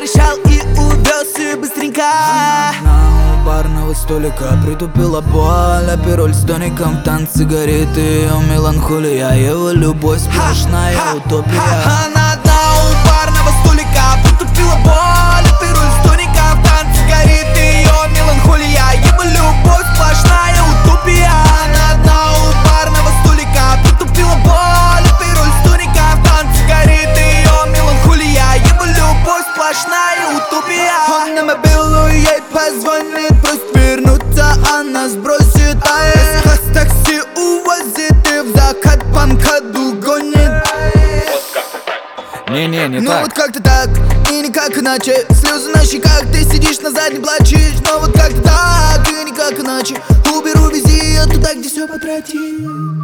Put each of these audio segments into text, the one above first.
порешал и увез ее быстренько. Она у барного столика притупила боль, а пироль с тоником, танцы, сигареты, ее меланхолия, его любовь сплошная утопия. Она одна у барного столика притупила боль, а пироль с тоником, танцы, сигареты, ее меланхолия, его любовь сплошная утопия. Она одна у барного столика притупила боль, а пироль с тоником, танцы, сигареты, ее меланхолия, его любовь сплошная утопия. Он на мобилу ей позвонит, просит вернуться, она сбросит АЭС, такси увозит и в закат по МКАДу гонит. Не Ну так. вот как-то так, и никак иначе. Слезы на щеках, ты сидишь на заднем плачешь. Но вот как-то так, и никак иначе. Уберу, вези ее туда, где все потратил.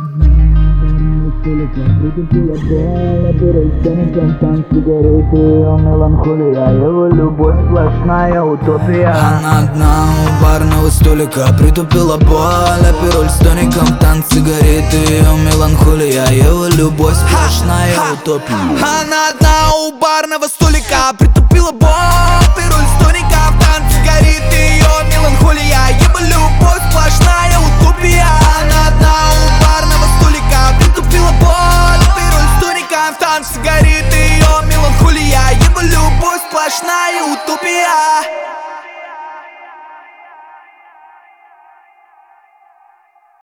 Его любовь сплошная утопия. Она одна у барного столика притупила боль, а пироль с тоником, танцы, сигареты, ее меланхолия, его любовь сплошная утопия. Она одна у барного столика притупила боль, пироль с тоником, танцы, сигареты, ее меланхолия, его любовь сплошная утопия. Она одна у барного столика притупила боль, пироль с тоником, танцы, сигареты, ее меланхолия, его любовь сплошная утопия.